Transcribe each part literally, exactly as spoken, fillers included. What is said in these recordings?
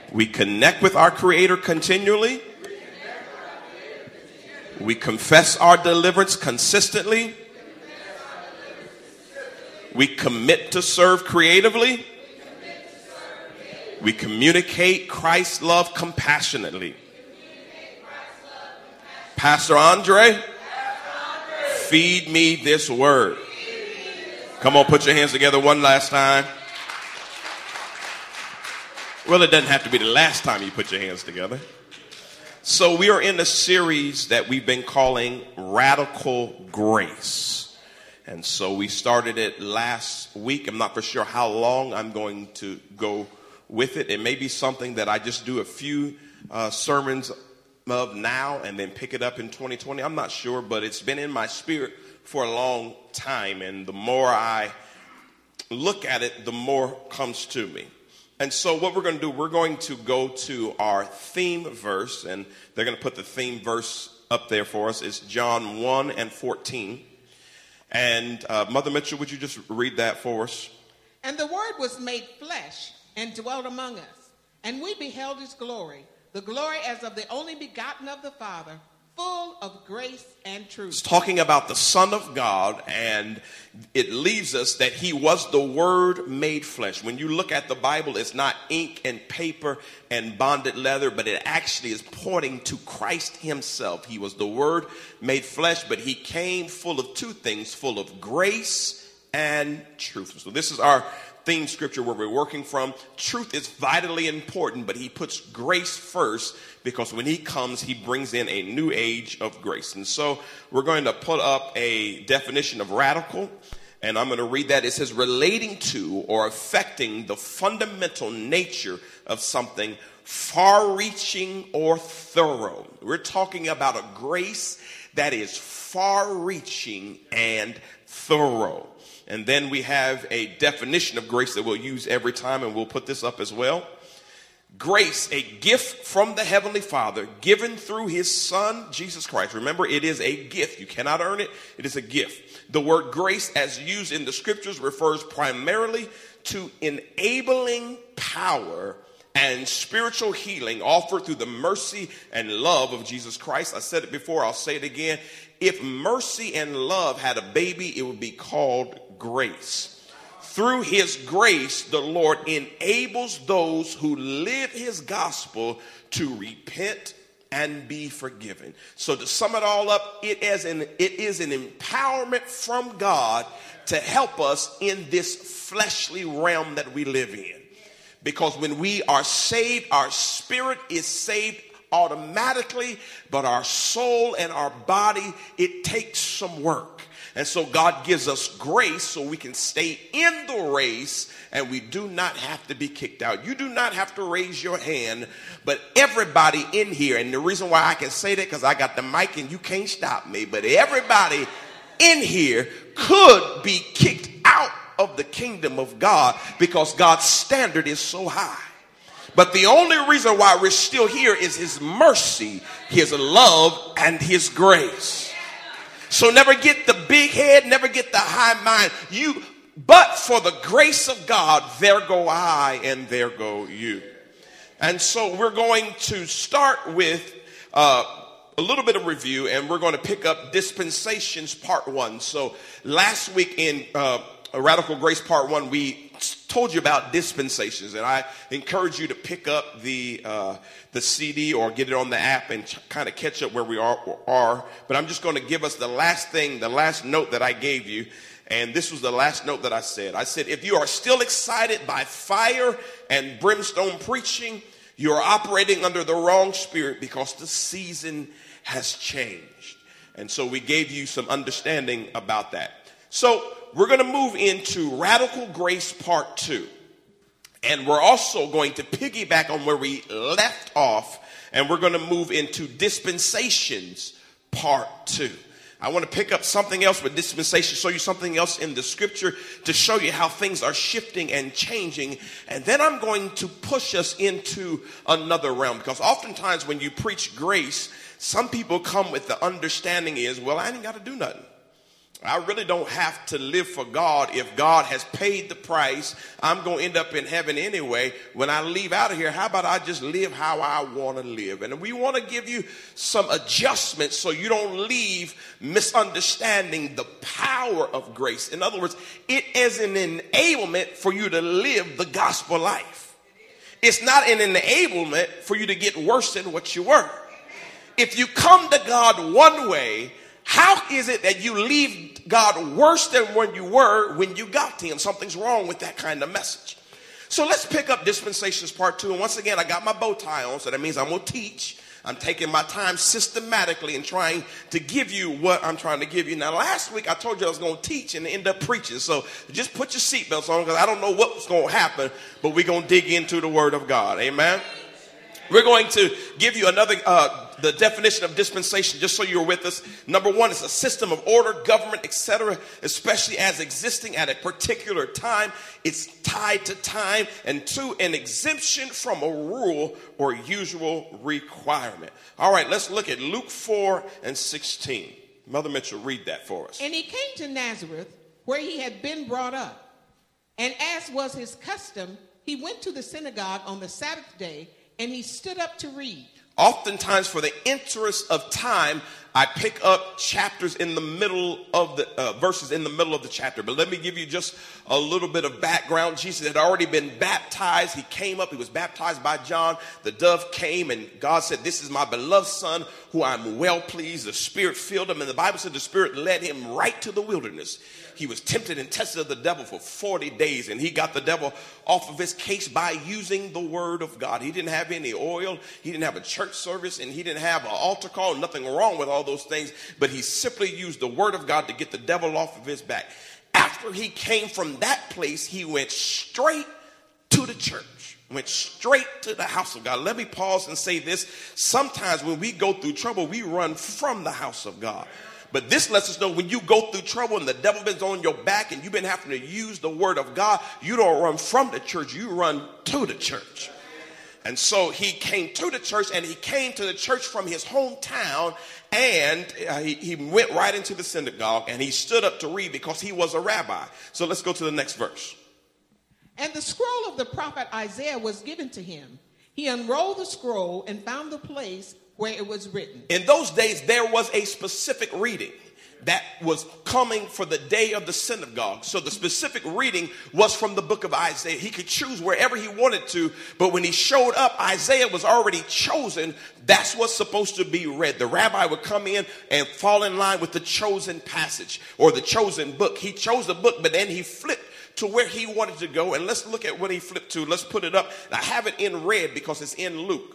We connect with our Creator continually. We confess our deliverance consistently. We commit to serve creatively. We communicate Christ's love compassionately. Pastor Andre, feed me this word. Come on, put your hands together one last time. Well, it doesn't have to be the last time you put your hands together. So we are in a series that we've been calling Radical Grace. And so we started it last week. I'm not for sure how long I'm going to go with it. It may be something that I just do a few uh, sermons of now and then pick it up in twenty twenty. I'm not sure, but it's been in my spirit for a long time. And the more I look at it, the more comes to me. And so what we're going to do, we're going to go to our theme verse, and they're going to put the theme verse up there for us. It's John one and fourteen. And uh, Mother Mitchell, would you just read that for us? And the Word was made flesh and dwelt among us, and we beheld his glory, the glory as of the only begotten of the Father, full of grace and truth. It's talking about the Son of God, and it leaves us that he was the Word made flesh. When you look at the Bible, it's not ink and paper and bonded leather, but it actually is pointing to Christ himself. He was the Word made flesh, but he came full of two things, full of grace and truth. So this is our theme scripture where we're working from. Truth is vitally important, but he puts grace first because when he comes, he brings in a new age of grace. And so we're going to put up a definition of radical, and I'm going to read that. It says relating to or affecting the fundamental nature of something, far-reaching or thorough. We're talking about a grace that is far-reaching and thorough. And then we have a definition of grace that we'll use every time, and we'll put this up as well. Grace, a gift from the Heavenly Father given through his Son, Jesus Christ. Remember, it is a gift. You cannot earn it. It is a gift. The word grace, as used in the scriptures, refers primarily to enabling power and spiritual healing offered through the mercy and love of Jesus Christ. I said it before, I'll say it again. If mercy and love had a baby, it would be called grace. Through his grace, the Lord enables those who live his gospel to repent and be forgiven. So to sum it all up, it is an, it is an empowerment from God to help us in this fleshly realm that we live in. Because when we are saved, our spirit is saved automatically, but our soul and our body, it takes some work. And so God gives us grace so we can stay in the race and we do not have to be kicked out. You do not have to raise your hand, but everybody in here, and the reason why I can say that because I got the mic and you can't stop me, but everybody in here could be kicked out of the kingdom of God because God's standard is so high. But the only reason why we're still here is his mercy, his love, and his grace. So never get the big head, never get the high mind. You, but for the grace of God, there go I and there go you. And so we're going to start with uh, a little bit of review, and we're going to pick up dispensations part one. So last week in uh, Radical Grace part one, we told you about dispensations, and I encourage you to pick up the uh, the C D or get it on the app and ch- kind of catch up where we are, are. But I'm just going to give us the last thing, the last note that I gave you, and this was the last note that I said. I said, if you are still excited by fire and brimstone preaching, you are operating under the wrong spirit because the season has changed. And so we gave you some understanding about that. So we're going to move into Radical Grace Part two. And we're also going to piggyback on where we left off. And we're going to move into Dispensations Part two. I want to pick up something else with dispensation, show you something else in the scripture to show you how things are shifting and changing. And then I'm going to push us into another realm. Because oftentimes when you preach grace, some people come with the understanding is, well, I ain't got to do nothing. I really don't have to live for God if God has paid the price. I'm going to end up in heaven anyway. When I leave out of here, how about I just live how I want to live? And we want to give you some adjustments so you don't leave misunderstanding the power of grace. In other words, it is an enablement for you to live the gospel life. It's not an enablement for you to get worse than what you were. If you come to God one way, how is it that you leave God worse than when you were when you got to him? Something's wrong with that kind of message. So let's pick up Dispensations Part two. And once again, I got my bow tie on, so that means I'm going to teach. I'm taking my time systematically and trying to give you what I'm trying to give you. Now, last week I told you I was going to teach and end up preaching. So just put your seatbelts on because I don't know what's going to happen, but we're going to dig into the Word of God. Amen. We're going to give you another, uh, the definition of dispensation, just so you're with us. Number one, it's a system of order, government, et cetera, especially as existing at a particular time. It's tied to time. And two, an exemption from a rule or usual requirement. All right, let's look at Luke four and sixteen. Mother Mitchell, read that for us. And he came to Nazareth, where he had been brought up. And as was his custom, he went to the synagogue on the Sabbath day, and he stood up to read. Oftentimes, for the interest of time, I pick up chapters in the middle of the uh, verses in the middle of the chapter. But let me give you just a little bit of background. Jesus had already been baptized. He came up. He was baptized by John. The dove came and God said, "This is my beloved son who I'm well pleased." The Spirit filled him. And the Bible said the Spirit led him right to the wilderness. He was tempted and tested of the devil for forty days, and he got the devil off of his case by using the word of God. He didn't have any oil. He didn't have a church service, and he didn't have an altar call. Nothing wrong with all those things, but he simply used the word of God to get the devil off of his back. After he came from that place, he went straight to the church, went straight to the house of God. Let me pause and say this. Sometimes when we go through trouble, we run from the house of God. But this lets us know when you go through trouble and the devil is on your back and you've been having to use the word of God, you don't run from the church, you run to the church. And so he came to the church, and he came to the church from his hometown, and uh, he, he went right into the synagogue, and he stood up to read because he was a rabbi. So let's go to the next verse. And the scroll of the prophet Isaiah was given to him. He unrolled the scroll and found the place where it was written. In those days, there was a specific reading that was coming for the day of the synagogue. So the specific reading was from the book of Isaiah. He could choose wherever he wanted to, but when he showed up, Isaiah was already chosen. That's what's supposed to be read. The rabbi would come in and fall in line with the chosen passage or the chosen book. He chose the book, but then he flipped to where he wanted to go. And let's look at what he flipped to. Let's put it up. I have it in red because it's in Luke.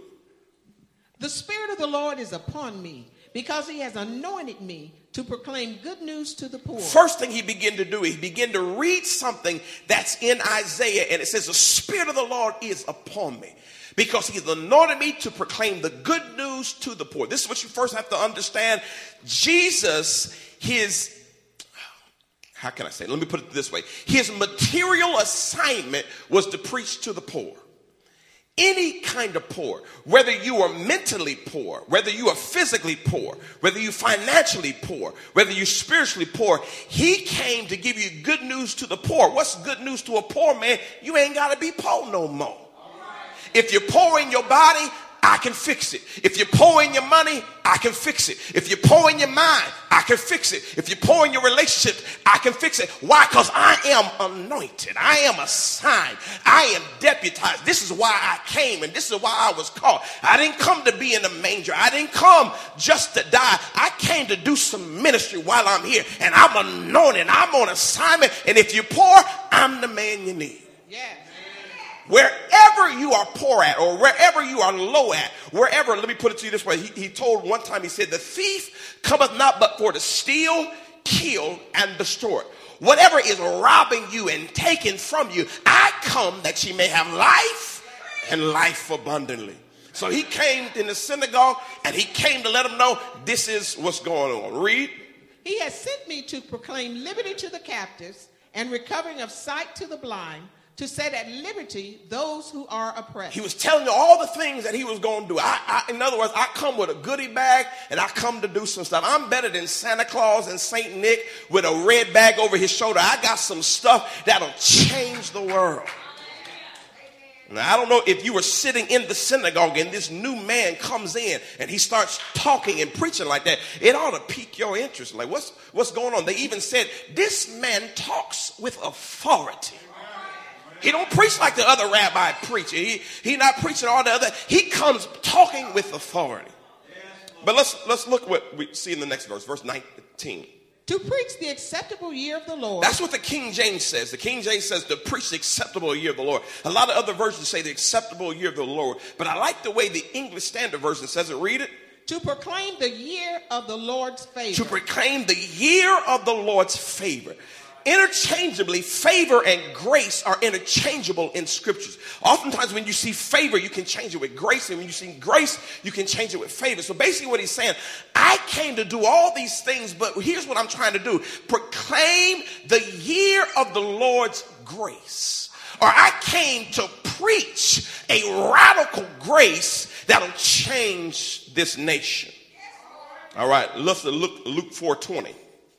The Spirit of the Lord is upon me, because he has anointed me to proclaim good news to the poor. First thing he began to do, he began to read something that's in Isaiah, and it says, the Spirit of the Lord is upon me, because he's anointed me to proclaim the good news to the poor. This is what you first have to understand. Jesus, his, how can I say it? Let me put it this way. His material assignment was to preach to the poor. Any kind of poor, whether you are mentally poor, whether you are physically poor, whether you financially poor, whether you're spiritually poor, he came to give you good news to the poor. What's good news to a poor man? You ain't got to be poor no more. If you're poor in your body, I can fix it. If you're poor in your money, I can fix it. If you're poor in your mind, I can fix it. If you're poor in your relationships, I can fix it. Why? Because I am anointed. I am assigned. I am deputized. This is why I came, and this is why I was called. I didn't come to be in the manger. I didn't come just to die. I came to do some ministry while I'm here, and I'm anointed. I'm on assignment, and if you're poor, I'm the man you need. Yes. Wherever you are poor at, or wherever you are low at, wherever, let me put it to you this way. He, he told one time, he said, the thief cometh not but for to steal, kill, and destroy. Whatever is robbing you and taking from you, I come that ye may have life and life abundantly. So he came in the synagogue, and he came to let them know this is what's going on. Read. He has sent me to proclaim liberty to the captives and recovering of sight to the blind, to set at liberty those who are oppressed. He was telling you all the things that he was going to do. I, I, in other words, I come with a goodie bag and I come to do some stuff. I'm better than Santa Claus and Saint Nick with a red bag over his shoulder. I got some stuff that'll change the world. Now, I don't know if you were sitting in the synagogue and this new man comes in and he starts talking and preaching like that. It ought to pique your interest. Like, what's, what's going on? They even said, this man talks with authority. He don't preach like the other rabbi preacher. He, he not preaching all the other. He comes talking with authority. But let's, let's look what we see in the next verse, verse nineteen. To preach the acceptable year of the Lord. That's what the King James says. The King James says to preach the acceptable year of the Lord. A lot of other versions say the acceptable year of the Lord. But I like the way the English Standard Version says it. Read it. To proclaim the year of the Lord's favor. To proclaim the year of the Lord's favor. Interchangeably, favor and grace are interchangeable in scriptures. Oftentimes when you see favor, you can change it with grace. And when you see grace, you can change it with favor. So basically what he's saying, I came to do all these things, but here's what I'm trying to do. Proclaim the year of the Lord's grace. Or I came to preach a radical grace that'll change this nation. All right, let's look Luke four twenty.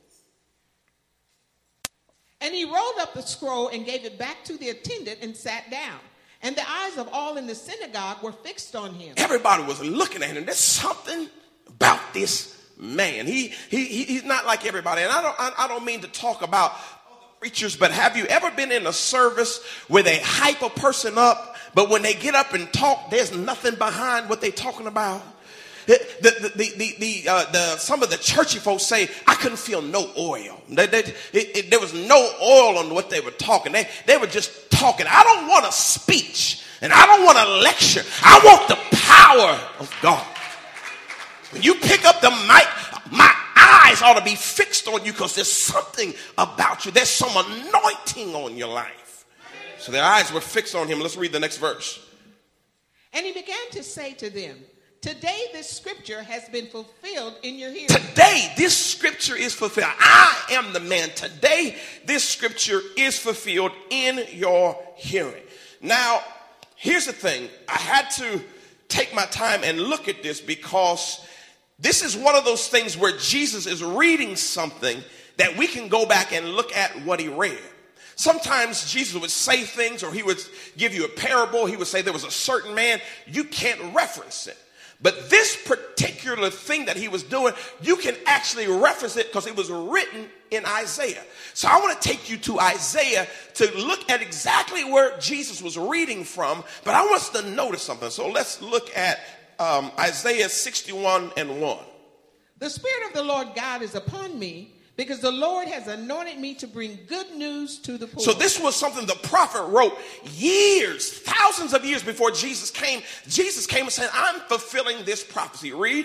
And he rolled up the scroll and gave it back to the attendant and sat down. And the eyes of all in the synagogue were fixed on him. Everybody was looking at him. There's something about this man. He, he, he he's not like everybody. And I don't, I, I don't mean to talk about preachers, but have you ever been in a service where they hype a person up, but when they get up and talk, there's nothing behind what they're talking about? The, the, the, the, the, uh, the, some of the churchy folks say, I couldn't feel no oil. They, they, it, it, there was no oil on what they were talking. They, they were just talking. I don't want a speech and I don't want a lecture. I want the power of God. When you pick up the mic, my eyes ought to be fixed on you because there's something about you. There's some anointing on your life. So their eyes were fixed on him. Let's read the next verse. And he began to say to them, today this scripture has been fulfilled in your hearing. Today this scripture is fulfilled. I am the man. Today this scripture is fulfilled in your hearing. Now, here's the thing. I had to take my time and look at this because this is one of those things where Jesus is reading something that we can go back and look at what he read. Sometimes Jesus would say things or he would give you a parable. He would say there was a certain man. You can't reference it. But this particular thing that he was doing, you can actually reference it because it was written in Isaiah. So I want to take you to Isaiah to look at exactly where Jesus was reading from. But I want us to notice something. So let's look at um, Isaiah sixty-one and one. The Spirit of the Lord God is upon me, because the Lord has anointed me to bring good news to the poor. So this was something the prophet wrote years, thousands of years before Jesus came. Jesus came and said, I'm fulfilling this prophecy. Read.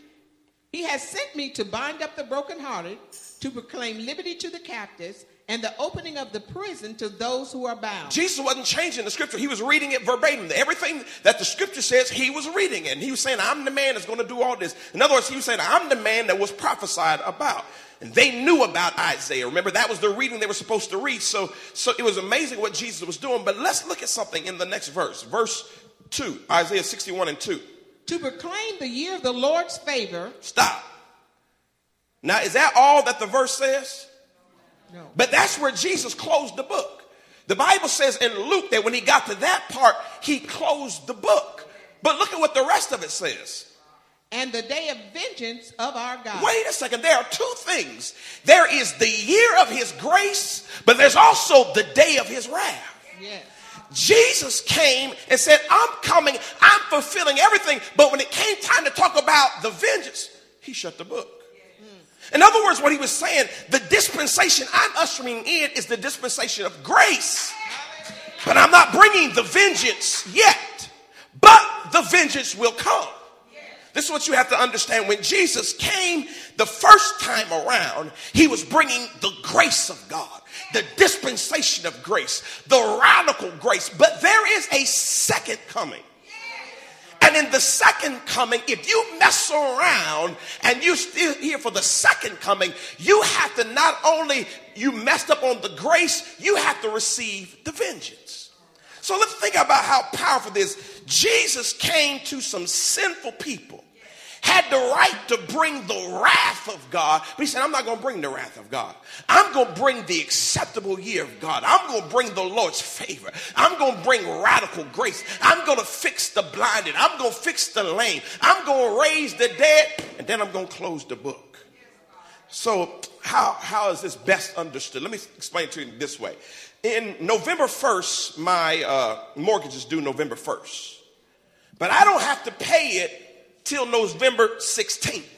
He has sent me to bind up the brokenhearted, to proclaim liberty to the captives, and the opening of the prison to those who are bound. Jesus wasn't changing the scripture. He was reading it verbatim. Everything that the scripture says, he was reading it. And he was saying, I'm the man that's going to do all this. In other words, he was saying, I'm the man that was prophesied about. And they knew about Isaiah. Remember, that was the reading they were supposed to read. So, so it was amazing what Jesus was doing. But let's look at something in the next verse. Verse two, Isaiah sixty-one and two. To proclaim the year of the Lord's favor. Stop. Now, is that all that the verse says? No. But that's where Jesus closed the book. The Bible says in Luke that when he got to that part, he closed the book. But look at what the rest of it says. And the day of vengeance of our God. Wait a second. There are two things. There is the year of his grace, but there's also the day of his wrath. Yes. Jesus came and said, I'm coming. I'm fulfilling everything. But when it came time to talk about the vengeance, he shut the book. In other words, what he was saying, the dispensation I'm ushering in is the dispensation of grace. But I'm not bringing the vengeance yet. But the vengeance will come. This is what you have to understand. When Jesus came the first time around, he was bringing the grace of God, the dispensation of grace, the radical grace. But there is a second coming. And in the second coming, if you mess around and you're still here for the second coming, you have to not only, you messed up on the grace, you have to receive the vengeance. So let's think about how powerful this is. Jesus came to some sinful people, had the right to bring the wrath of God, but he said, I'm not going to bring the wrath of God. I'm going to bring the acceptable year of God. I'm going to bring the Lord's favor. I'm going to bring radical grace. I'm going to fix the blinded. I'm going to fix the lame. I'm going to raise the dead, and then I'm going to close the book. So how, how is this best understood? Let me explain it to you this way. In November first, my uh, mortgage is due November first. But I don't have to pay it till November sixteenth.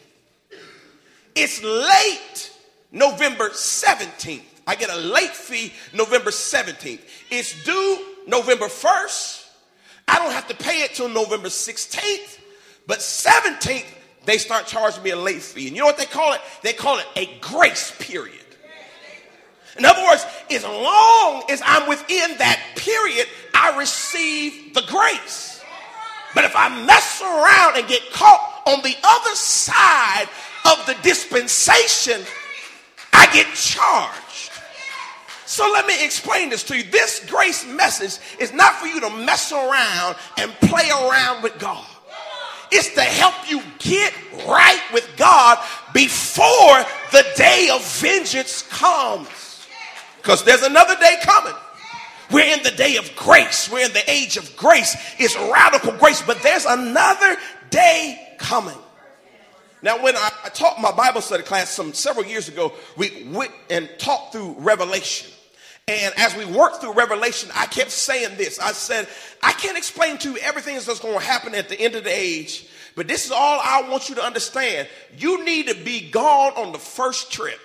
It's late November seventeenth. I get a late fee November seventeenth. It's due November first. I don't have to pay it till November sixteenth. But seventeenth, they start charging me a late fee. And you know what they call it? They call it a grace period. In other words, as long as I'm within that period, I receive the grace. But if I mess around and get caught on the other side of the dispensation, I get charged. So let me explain this to you. This grace message is not for you to mess around and play around with God. It's to help you get right with God before the day of vengeance comes. Because there's another day coming. We're in the day of grace. We're in the age of grace. It's radical grace, but there's another day coming. Now, when I, I taught my Bible study class some several years ago, we went and taught through Revelation. And as we worked through Revelation, I kept saying this. I said, I can't explain to you everything that's going to happen at the end of the age, but this is all I want you to understand. You need to be gone on the first trip.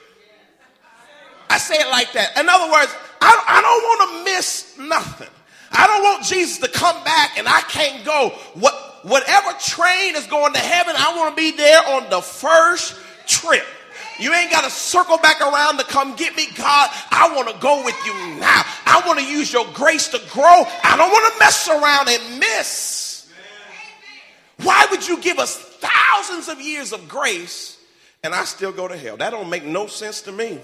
I say it like that. In other words, I, I don't want to miss nothing. I don't want Jesus to come back and I can't go. What, whatever train is going to heaven, I want to be there on the first trip. You ain't got to circle back around to come get me. God, I want to go with you now. I want to use your grace to grow. I don't want to mess around and miss. Why would you give us thousands of years of grace and I still go to hell? That don't make no sense to me.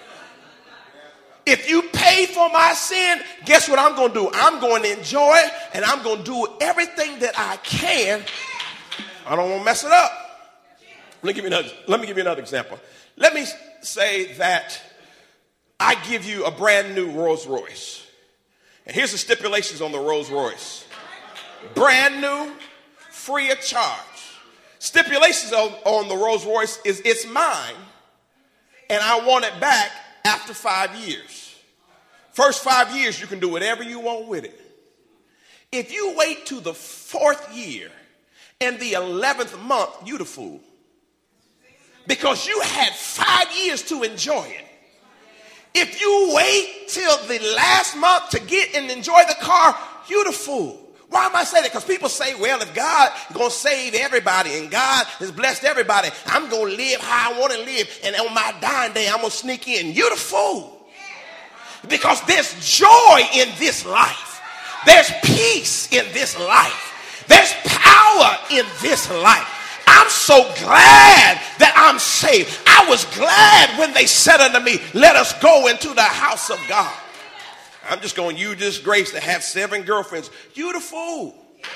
If you pay for my sin, guess what I'm going to do? I'm going to enjoy it, and I'm going to do everything that I can. I don't want to mess it up. Let me give you another, let me give you another example. Let me say that I give you a brand new Rolls Royce. And here's the stipulations on the Rolls Royce. Brand new, free of charge. Stipulations on, on the Rolls Royce is it's mine, and I want it back after five years. First five years, you can do whatever you want with it. If you wait to the fourth year and the eleventh month, you the fool. Because you had five years to enjoy it. If you wait till the last month to get and enjoy the car, you the fool. Why am I saying that? Because people say, well, if God is going to save everybody and God has blessed everybody, I'm going to live how I want to live. And on my dying day, I'm going to sneak in. You're the fool. Because there's joy in this life. There's peace in this life. There's power in this life. I'm so glad that I'm saved. I was glad when they said unto me, let us go into the house of God. I'm just going to use this grace to have seven girlfriends. You the fool.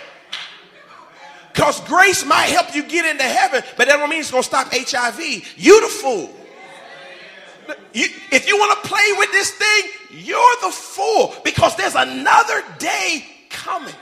Because grace might help you get into heaven, but that don't mean it's going to stop H I V. You the fool. You, if you want to play with this thing, you're the fool. Because there's another day coming.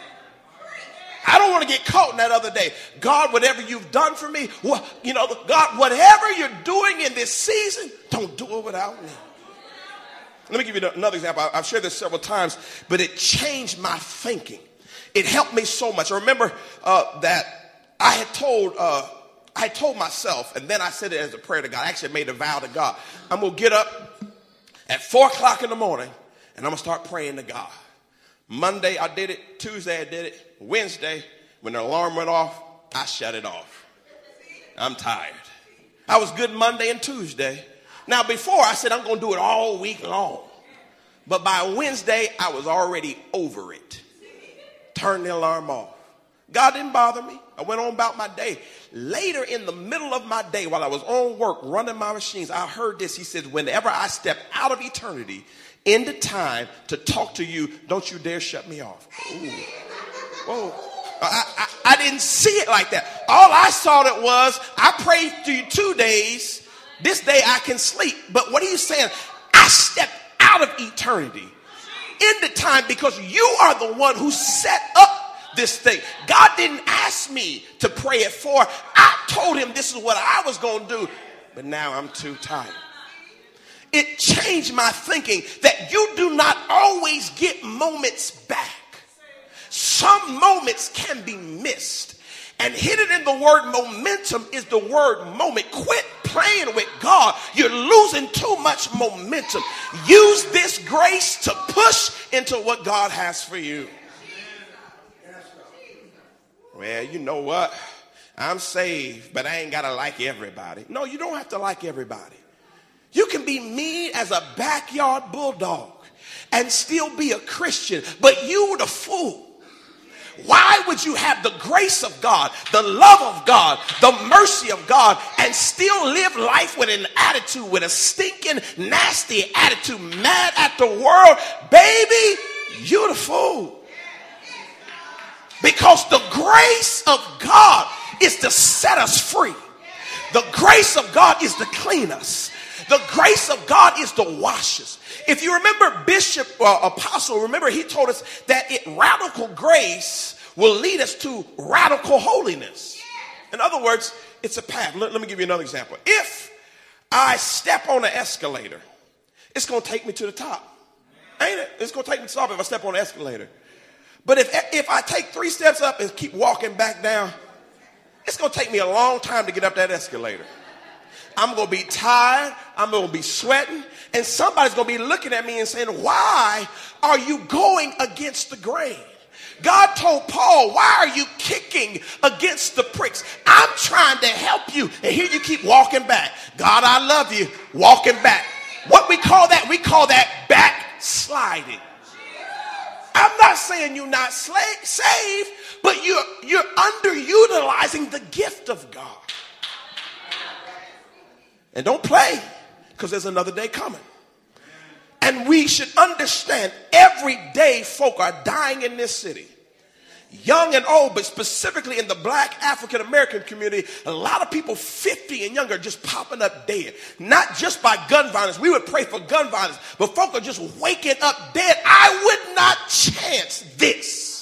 I don't want to get caught in that other day. God, whatever you've done for me, well, you know, God, whatever you're doing in this season, don't do it without me. Let me give you another example. I've shared this several times, but it changed my thinking. It helped me so much. I remember uh, that I had told uh, I had told myself, and then I said it as a prayer to God. I actually made a vow to God. I'm going to get up at four o'clock in the morning, and I'm going to start praying to God. Monday, I did it. Tuesday, I did it. Wednesday, when the alarm went off, I shut it off. I'm tired. I was good Monday and Tuesday. Now, before I said I'm going to do it all week long. But by Wednesday, I was already over it. Turn the alarm off. God didn't bother me. I went on about my day. Later in the middle of my day, while I was on work running my machines, I heard this. He said, whenever I step out of eternity into time to talk to you, don't you dare shut me off. Ooh. Whoa. I, I, I didn't see it like that. All I saw it was, I prayed to you two days. This day I can sleep. But what are you saying? I stepped out of eternity into time because you are the one who set up this thing. God didn't ask me to pray it for. I told him this is what I was going to do. But now I'm too tired. It changed my thinking that you do not always get moments back. Some moments can be missed. And hidden in the word momentum is the word moment. Quit playing with God. You're losing too much momentum. Use this grace to push into what God has for you. Well, you know what? I'm saved, but I ain't got to like everybody. No, you don't have to like everybody. You can be mean as a backyard bulldog and still be a Christian, but you the fool. Why would you have the grace of God, the love of God, the mercy of God, and still live life with an attitude, with a stinking, nasty attitude, mad at the world? Baby, you're the fool. Because the grace of God is to set us free. The grace of God is to clean us. The grace of God is to wash us. If you remember Bishop uh, Apostle, remember he told us that it, radical grace will lead us to radical holiness. In other words, it's a path. Let, let me give you another example. If I step on an escalator, it's going to take me to the top. Ain't it? It's going to take me to the top if I step on an escalator. But if, if I take three steps up and keep walking back down, it's going to take me a long time to get up that escalator. I'm going to be tired. I'm going to be sweating. And somebody's going to be looking at me and saying, why are you going against the grain? God told Paul, why are you kicking against the pricks? I'm trying to help you. And here you keep walking back. God, I love you. Walking back. What we call that? We call that backsliding. I'm not saying you're not slave, saved, but you're, you're underutilizing the gift of God. And don't play, because there's another day coming. And we should understand every day folk are dying in this city. Young and old, but specifically in the black African American community, a lot of people fifty and younger just popping up dead. Not just by gun violence. We would pray for gun violence, but folk are just waking up dead. I would not chance this.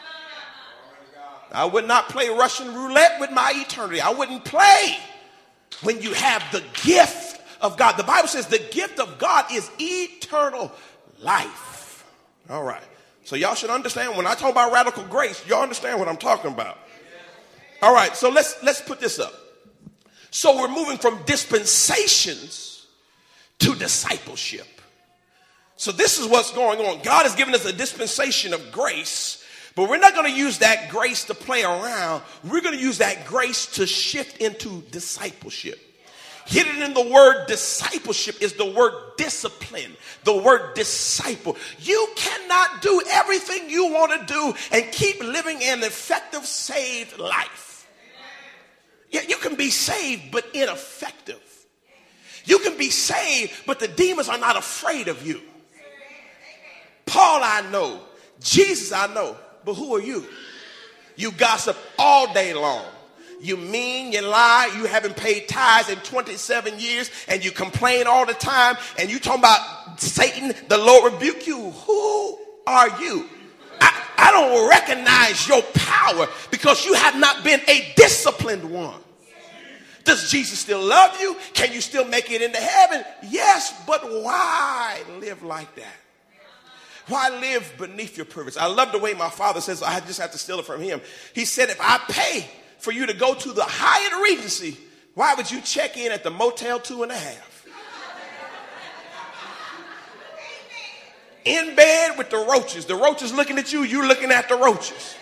I would not play Russian roulette with my eternity. I wouldn't play when you have the gift of God. The Bible says the gift of God is eternal life. All right. So y'all should understand when I talk about radical grace, y'all understand what I'm talking about. All right, so let's let's put this up. So we're moving from dispensations to discipleship. So this is what's going on. God has given us a dispensation of grace, but we're not going to use that grace to play around. We're going to use that grace to shift into discipleship. Hidden in the word discipleship is the word discipline, the word disciple. You cannot do everything you want to do and keep living an effective, saved life. Yeah, you can be saved, but ineffective. You can be saved, but the demons are not afraid of you. Paul, I know. Jesus, I know. But who are you? You gossip all day long. You mean, you lie, you haven't paid tithes in twenty-seven years, and you complain all the time, and you talking about Satan, the Lord rebuke you. Who are you? I, I don't recognize your power because you have not been a disciplined one. Does Jesus still love you? Can you still make it into heaven? Yes, but why live like that? Why live beneath your privilege? I love the way my father says, I just have to steal it from him. He said, if I pay for you to go to the Hyatt Regency, why would you check in at the Motel Two and a Half? In bed with the roaches. The roaches looking at you, you looking at the roaches.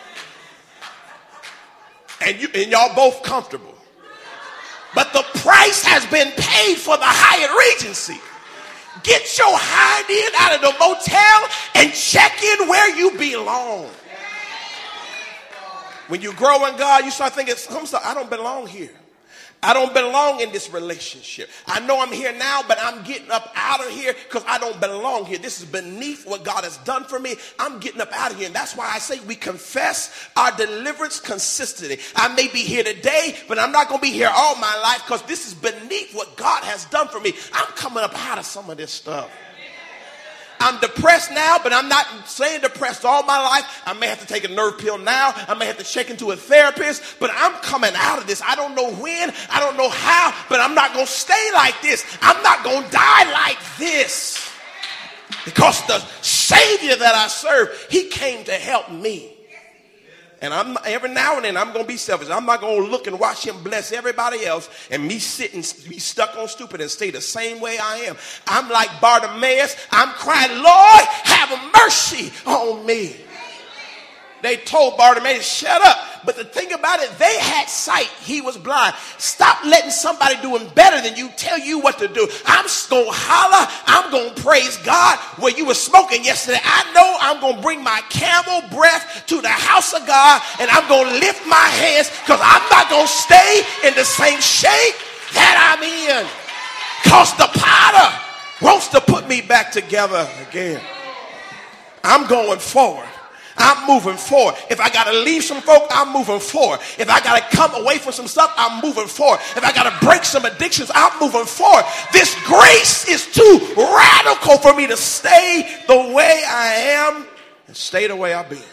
And, you, and y'all both comfortable. But the price has been paid for the Hyatt Regency. Get your hind end out of the motel and check in where you belong. When you grow in God, you start thinking, I don't belong here. I don't belong in this relationship. I know I'm here now, but I'm getting up out of here because I don't belong here. This is beneath what God has done for me. I'm getting up out of here. And that's why I say we confess our deliverance consistently. I may be here today, but I'm not going to be here all my life because this is beneath what God has done for me. I'm coming up out of some of this stuff. I'm depressed now, but I'm not saying depressed all my life. I may have to take a nerve pill now. I may have to check into a therapist, but I'm coming out of this. I don't know when, I don't know how, but I'm not going to stay like this. I'm not going to die like this. Because the Savior that I serve, he came to help me. And I'm every now and then I'm going to be selfish. I'm not going to look and watch him bless everybody else and me sit and be stuck on stupid and stay the same way I am. I'm like Bartimaeus. I'm crying, Lord, have mercy on me. They told Bartimaeus, shut up. But the thing about it, they had sight. He was blind. Stop letting somebody doing better than you tell you what to do. I'm going to holler. I'm going to praise God. Where you were smoking yesterday, I know I'm going to bring my camel breath to the house of God, and I'm going to lift my hands because I'm not going to stay in the same shape that I'm in. Because the potter wants to put me back together again. I'm going forward. I'm moving forward. If I got to leave some folk, I'm moving forward. If I got to come away from some stuff, I'm moving forward. If I got to break some addictions, I'm moving forward. This grace is too radical for me to stay the way I am and stay the way I've been.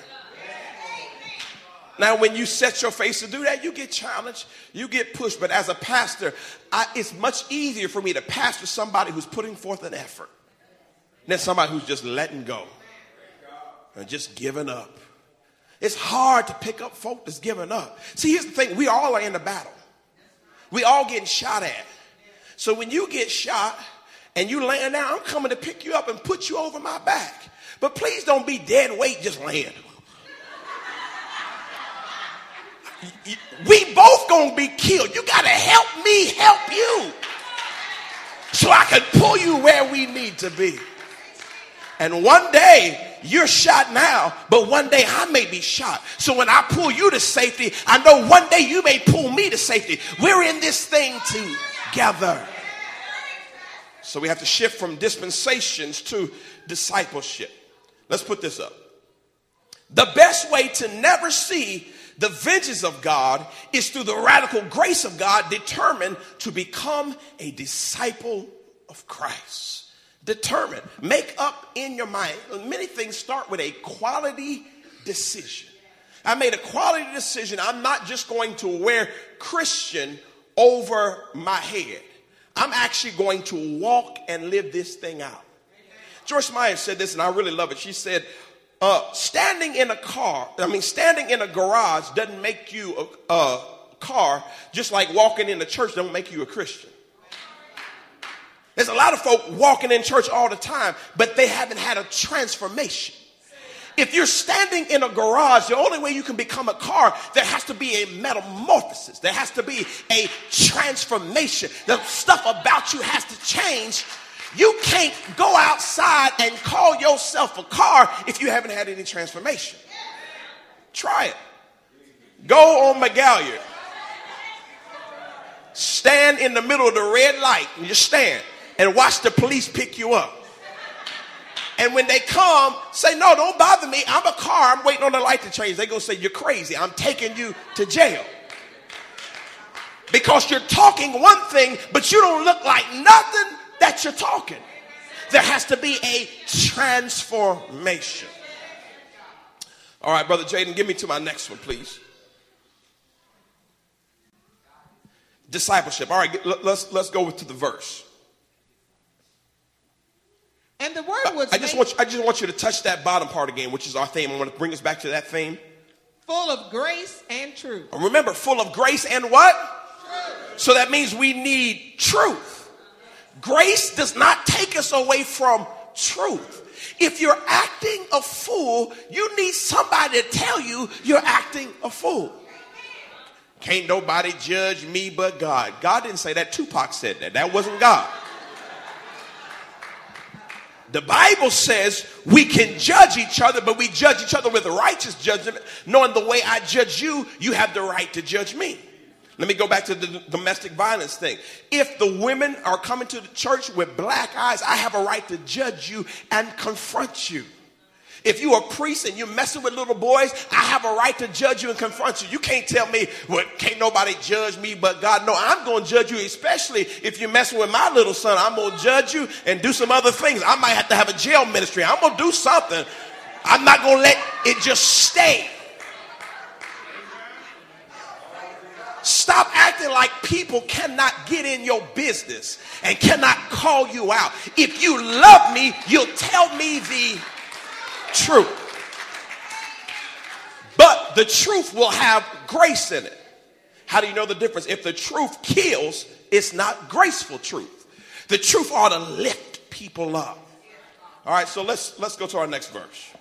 Now, when you set your face to do that, you get challenged, you get pushed. But as a pastor, I, it's much easier for me to pastor somebody who's putting forth an effort than somebody who's just letting go. And just giving up. It's hard to pick up folk that's giving up. See, here's the thing. We all are in the battle. We all getting shot at. So when you get shot and you laying down, I'm coming to pick you up and put you over my back. But please don't be dead weight just laying. We both gonna be killed. You gotta help me help you so I can pull you where we need to be. And one day, you're shot now, but one day I may be shot. So when I pull you to safety, I know one day you may pull me to safety. We're in this thing together. So we have to shift from dispensations to discipleship. Let's put this up. The best way to never see the vengeance of God is through the radical grace of God, determined to become a disciple of Christ. Determined. Make up in your mind. Many things start with a quality decision. I made a quality decision. I'm not just going to wear Christian over my head. I'm actually going to walk and live this thing out. Joyce Meyer said this, and I really love it. She said, uh, standing in a car, I mean, standing in a garage doesn't make you a, a car, just like walking in the church don't make you a Christian. There's a lot of folk walking in church all the time, but they haven't had a transformation. If you're standing in a garage, the only way you can become a car, there has to be a metamorphosis. There has to be a transformation. The stuff about you has to change. You can't go outside and call yourself a car if you haven't had any transformation. Try it. Go on McGalliard. Stand in the middle of the red light and just stand. And watch the police pick you up. And when they come, say, no, don't bother me. I'm a car. I'm waiting on the light to change. They're going to say, you're crazy. I'm taking you to jail. Because you're talking one thing, but you don't look like nothing that you're talking. There has to be a transformation. All right, Brother Jaden, give me to my next one, please. Discipleship. All right, let's, let's go to the verse. And the word was I just want you, I just want you to touch that bottom part again, which is our theme. I want to bring us back to that theme. Full of grace and truth. Remember, full of grace and what? Truth. So that means we need truth. Grace does not take us away from truth. If you're acting a fool, you need somebody to tell you you're acting a fool. Can't nobody judge me but God. God didn't say that. Tupac said that. That wasn't God. The Bible says we can judge each other, but we judge each other with righteous judgment, knowing the way I judge you, you have the right to judge me. Let me go back to the domestic violence thing. If the women are coming to the church with black eyes, I have a right to judge you and confront you. If you are a priest and you're messing with little boys, I have a right to judge you and confront you. You can't tell me, well, can't nobody judge me but God. No, I'm going to judge you, especially if you're messing with my little son. I'm going to judge you and do some other things. I might have to have a jail ministry. I'm going to do something. I'm not going to let it just stay. Stop acting like people cannot get in your business and cannot call you out. If you love me, you'll tell me the truth. But the truth will have grace in it. How do you know the difference? If the truth kills, it's not graceful truth. The truth ought to lift people up. All right, so let's let's go to our next verse.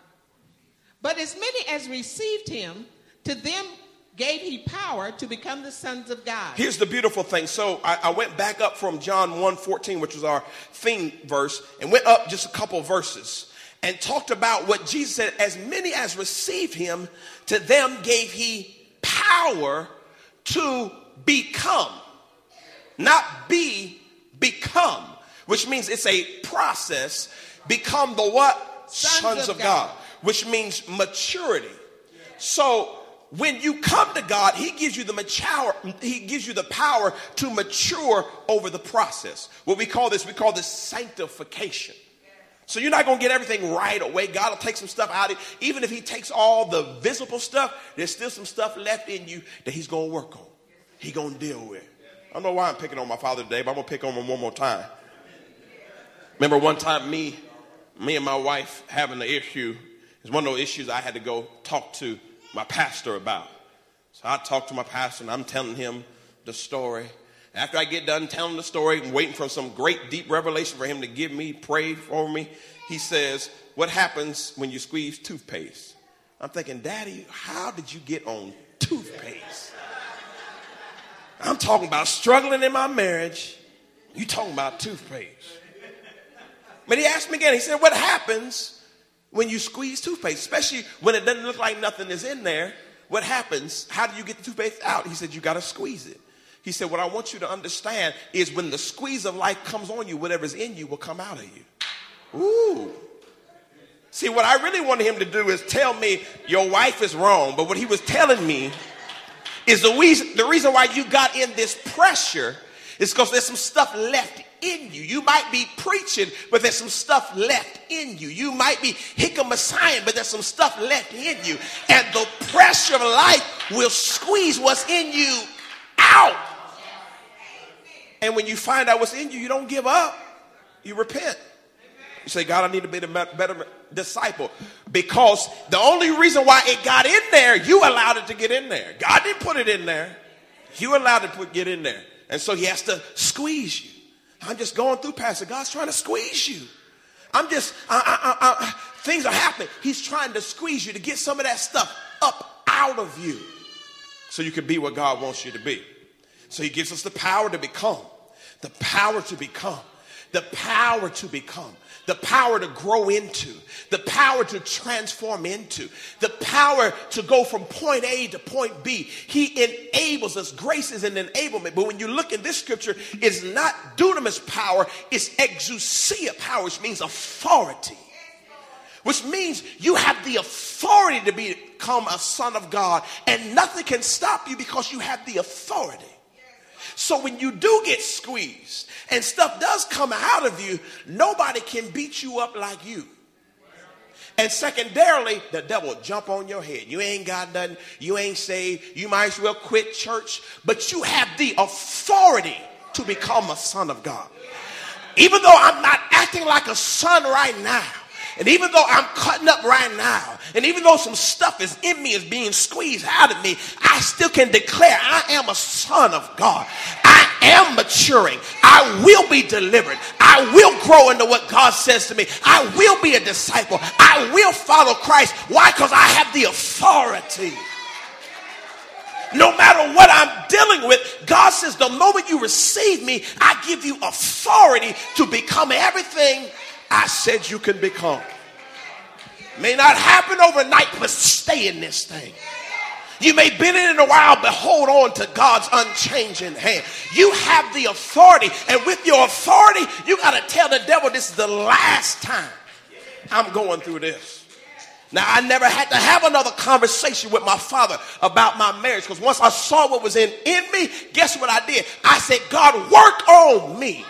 But as many as received him, to them gave he power to become the sons of God. Here's the beautiful thing. So I, I went back up from John one fourteen, which was our theme verse, and went up just a couple verses and talked about what Jesus said. As many as received him, to them gave he power to become. Not be, become. Which means it's a process. Become the what? Sons, Sons of, of God. God. Which means maturity. So when you come to God, he gives you the mature, he gives you the power to mature over the process. What we call this, we call this sanctification. So you're not going to get everything right away. God will take some stuff out of you. Even if he takes all the visible stuff, there's still some stuff left in you that he's going to work on. He's going to deal with. I don't know why I'm picking on my father today, but I'm going to pick on him one more time. Remember one time me, me and my wife having an issue. It's one of those issues I had to go talk to my pastor about. So I talked to my pastor and I'm telling him the story. After I get done telling the story and waiting for some great deep revelation for him to give me, pray for me, he says, what happens when you squeeze toothpaste? I'm thinking, Daddy, how did you get on toothpaste? I'm talking about struggling in my marriage. You talking about toothpaste. But he asked me again, he said, what happens when you squeeze toothpaste, especially when it doesn't look like nothing is in there? What happens? How do you get the toothpaste out? He said, you got to squeeze it. He said, what I want you to understand is when the squeeze of life comes on you, whatever's in you will come out of you. Ooh. See, what I really wanted him to do is tell me your wife is wrong. But what he was telling me is the reason, the reason why you got in this pressure is because there's some stuff left in you. You might be preaching, but there's some stuff left in you. You might be hick-a-messiahing, but there's some stuff left in you. And the pressure of life will squeeze what's in you out. And when you find out what's in you, you don't give up. You repent. You say, God, I need to be a better disciple. Because the only reason why it got in there, you allowed it to get in there. God didn't put it in there. You allowed it to put, get in there. And so he has to squeeze you. I'm just going through, Pastor. God's trying to squeeze you. I'm just, I, I, I, things are happening. He's trying to squeeze you to get some of that stuff up out of you so you can be what God wants you to be. So he gives us the power to become, the power to become, the power to become, the power to grow into, the power to transform into, the power to go from point A to point B. He enables us. Grace is an enablement. But when you look in this scripture, it's not dunamis power, it's exousia power, which means authority. Which means you have the authority to become a son of God, and nothing can stop you because you have the authority. So when you do get squeezed and stuff does come out of you, nobody can beat you up like you. And secondarily, the devil will jump on your head. You ain't got nothing. You ain't saved. You might as well quit church. But you have the authority to become a son of God. Even though I'm not acting like a son right now, and even though I'm cutting up right now, and even though some stuff is in me is being squeezed out of me, I still can declare I am a son of God. I am maturing. I will be delivered. I will grow into what God says to me. I will be a disciple. I will follow Christ. Why? Because I have the authority. No matter what I'm dealing with, God says the moment you receive me, I give you authority to become everything I said you can become. May not happen overnight, but stay in this thing. You may have been in it a while, but hold on to God's unchanging hand. You have the authority, and with your authority, you got to tell the devil, this is the last time I'm going through this. Now, I never had to have another conversation with my father about my marriage, because once I saw what was in, in me, guess what I did? I said, God, work on me.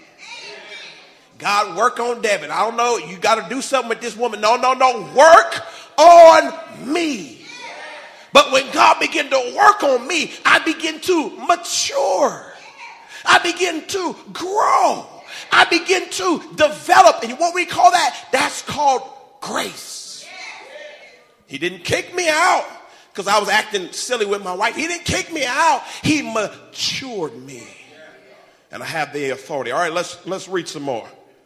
God, work on Devin. I don't know, you got to do something with this woman. No, no, no, work on me. But when God began to work on me, I begin to mature. I begin to grow. I begin to develop. And what we call that, that's called grace. He didn't kick me out because I was acting silly with my wife. He didn't kick me out. He matured me. And I have the authority. All right, let's let's read some more.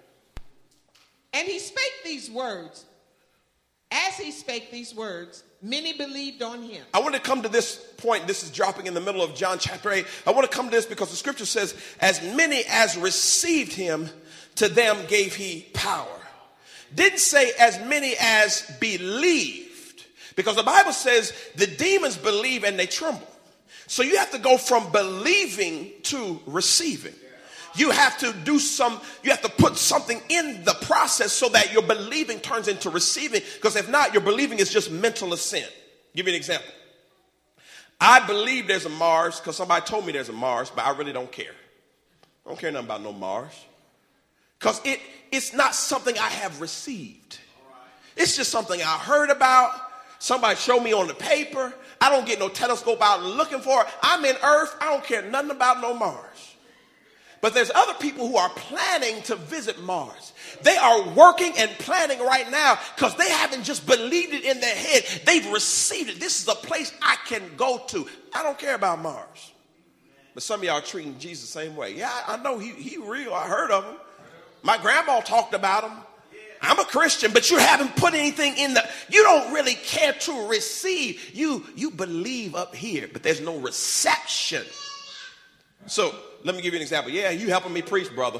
And he spake these words. As he spake these words, many believed on him. I want to come to this point. This is dropping in the middle of John chapter eight. I want to come to this because the scripture says, as many as received him, to them gave he power. Didn't say as many as believed. Because the Bible says the demons believe and they tremble. So you have to go from believing to receiving. You have to do some, you have to put something in the process so that your believing turns into receiving. Because if not, your believing is just mental assent. Give you an example. I believe there's a Mars because somebody told me there's a Mars, but I really don't care. I don't care nothing about no Mars. Because it, it's not something I have received. It's just something I heard about. Somebody showed me on the paper. I don't get no telescope out looking for it. I'm in Earth. I don't care nothing about no Mars. But there's other people who are planning to visit Mars. They are working and planning right now because they haven't just believed it in their head. They've received it. This is a place I can go to. I don't care about Mars. But some of y'all are treating Jesus the same way. Yeah, I know he, he real. I heard of him. My grandma talked about him. I'm a Christian, but you haven't put anything in the, you don't really care to receive. You, you believe up here, but there's no reception. So let me give you an example. Yeah, you helping me preach, brother.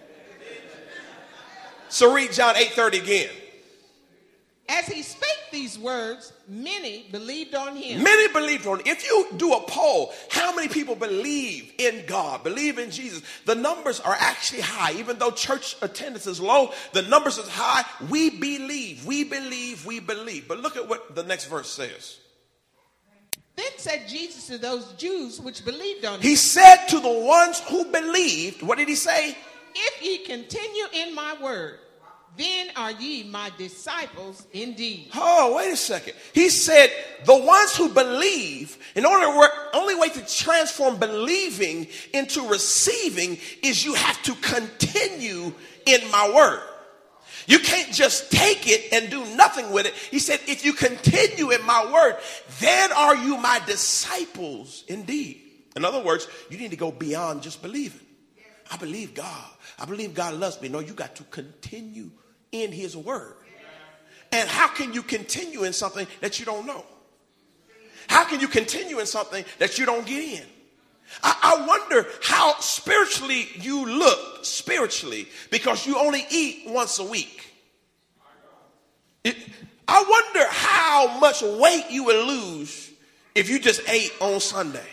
So read John eight thirty again. As he spake these words, many believed on him. Many believed on him. If you do a poll, how many people believe in God, believe in Jesus? The numbers are actually high. Even though church attendance is low, the numbers is high. We believe, we believe, we believe. But look at what the next verse says. Then said Jesus to those Jews which believed on him. He said to the ones who believed, what did he say? If ye continue in my word, then are ye my disciples indeed. Oh, wait a second. He said the ones who believe, in order to work, only way to transform believing into receiving is you have to continue in my word. You can't just take it and do nothing with it. He said, if you continue in my word, then are you my disciples indeed. In other words, you need to go beyond just believing. I believe God. I believe God loves me. No, you got to continue in his word. And how can you continue in something that you don't know? How can you continue in something that you don't get in? I, I wonder how spiritually you look spiritually because you only eat once a week. It, I wonder how much weight you would lose if you just ate on Sunday.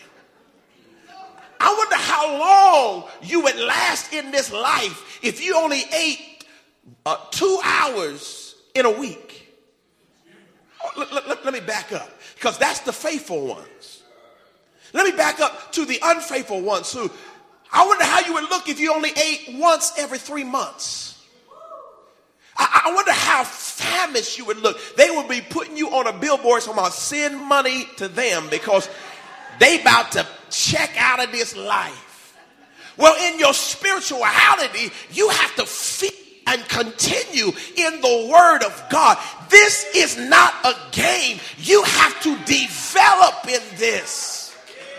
I wonder how long you would last in this life if you only ate uh, two hours in a week. Oh, let, let, let me back up, because that's the faithful ones. Let me back up to the unfaithful ones who, I wonder how you would look if you only ate once every three months. I, I wonder how famished you would look. They would be putting you on a billboard talking about send money to them because they about to check out of this life. Well, in your spirituality, you have to feed and continue in the word of God. This is not a game. You have to develop in this.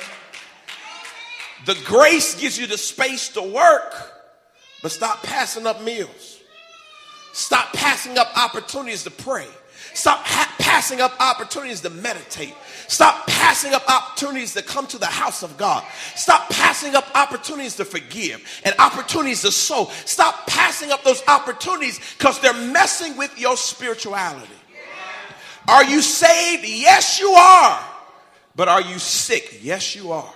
The grace gives you the space to work, but stop passing up meals. Stop passing up opportunities to pray. Stop ha- passing up opportunities to meditate. Stop passing up opportunities to come to the house of God. Stop passing up opportunities to forgive and opportunities to sow. Stop passing up those opportunities because they're messing with your spirituality. Are you saved? Yes, you are. But are you sick? Yes, you are.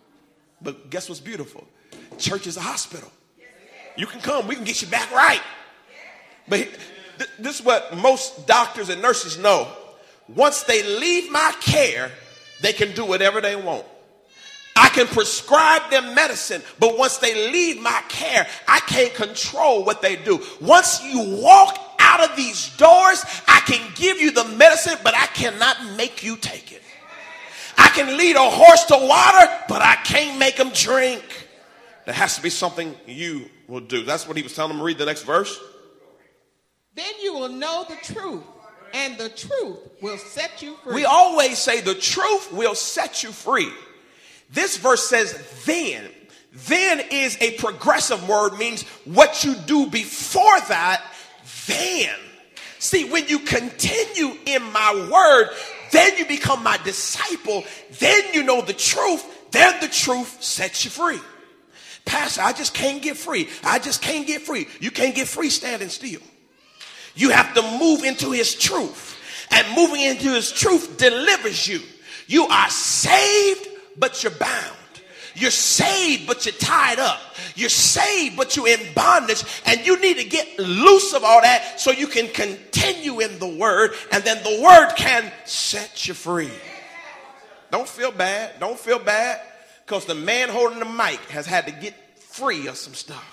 But guess what's beautiful? Church is a hospital. You can come. We can get you back right. But th- this is what most doctors and nurses know. Once they leave my care, they can do whatever they want. I can prescribe them medicine, but once they leave my care, I can't control what they do. Once you walk out of these doors, I can give you the medicine, but I cannot make you take it. I can lead a horse to water, but I can't make him drink. There has to be something you will do. That's what he was telling them. Read the next verse. Then you will know the truth, and the truth will set you free. We always say the truth will set you free. This verse says then. Then is a progressive word, means what you do before that, then. See, when you continue in my word, then you become my disciple. Then you know the truth. Then the truth sets you free. Pastor, I just can't get free. I just can't get free. You can't get free standing still. You have to move into his truth. And moving into his truth delivers you. You are saved, but you're bound. You're saved, but you're tied up. You're saved, but you're in bondage. And you need to get loose of all that so you can continue in the word. And then the word can set you free. Don't feel bad. Don't feel bad. Because the man holding the mic has had to get free of some stuff.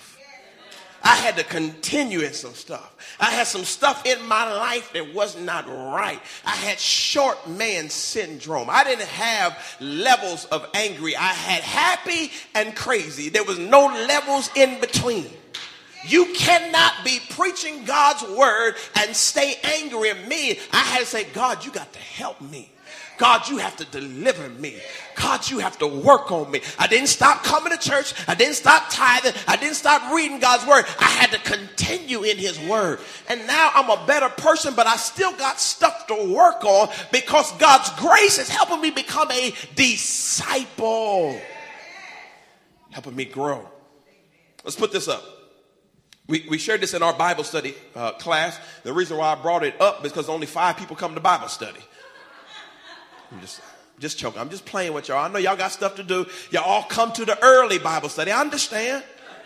I had to continue in some stuff. I had some stuff in my life that was not right. I had short man syndrome. I didn't have levels of angry. I had happy and crazy. There was no levels in between. You cannot be preaching God's word and stay angry at me. I had to say, God, you got to help me. God, you have to deliver me. God, you have to work on me. I didn't stop coming to church. I didn't stop tithing. I didn't stop reading God's word. I had to continue in his word. And now I'm a better person, but I still got stuff to work on because God's grace is helping me become a disciple. Helping me grow. Let's put this up. We, we shared this in our Bible study uh, class. The reason why I brought it up is because only five people come to Bible study. I'm just, just joking. I'm just playing with y'all. I know y'all got stuff to do. Y'all all come to the early Bible study. I understand.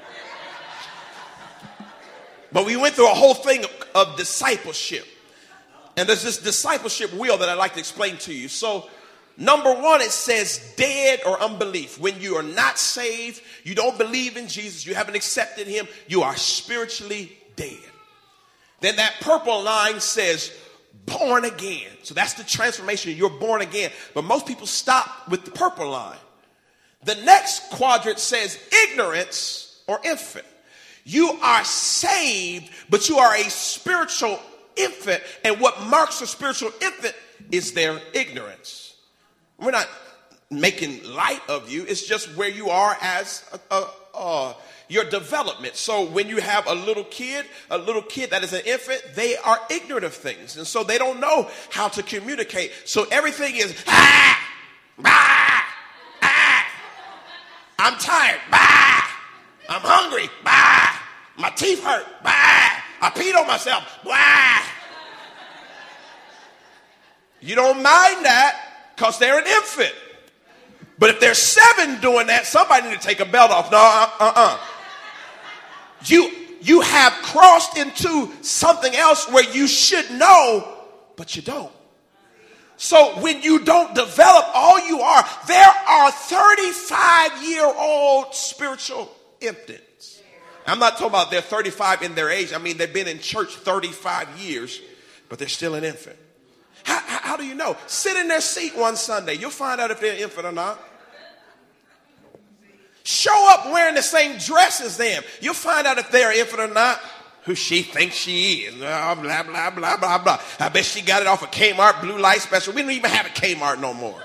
But we went through a whole thing of, of discipleship. And there's this discipleship wheel that I'd like to explain to you. So, number one, it says dead or unbelief. When you are not saved, you don't believe in Jesus, you haven't accepted him, you are spiritually dead. Then that purple line says born again. So that's the transformation. You're born again. But most people stop with the purple line. The next quadrant says ignorance or infant. You are saved, but you are a spiritual infant. And what marks a spiritual infant is their ignorance. We're not making light of you. It's just where you are as a, a, a your development. So when you have a little kid, a little kid that is an infant, they are ignorant of things. And so they don't know how to communicate. So everything is, ah, bah, ah, I'm tired, bah, I'm hungry, bah, my teeth hurt, bah, I peed on myself, bah. You don't mind that because they're an infant. But if there's seven doing that, somebody need to take a belt off. No, uh-uh. You, you have crossed into something else where you should know, but you don't. So when you don't develop all you are, there are thirty-five-year-old spiritual infants. I'm not talking about they're thirty-five in their age. I mean, they've been in church thirty-five years, but they're still an infant. How, how, how do you know? Sit in their seat one Sunday. You'll find out if they're an infant or not. Show up wearing the same dress as them. You'll find out if they're an infant or not. Who she thinks she is. Blah, blah, blah, blah, blah, blah. I bet she got it off of Kmart Blue Light Special. We don't even have a Kmart no more.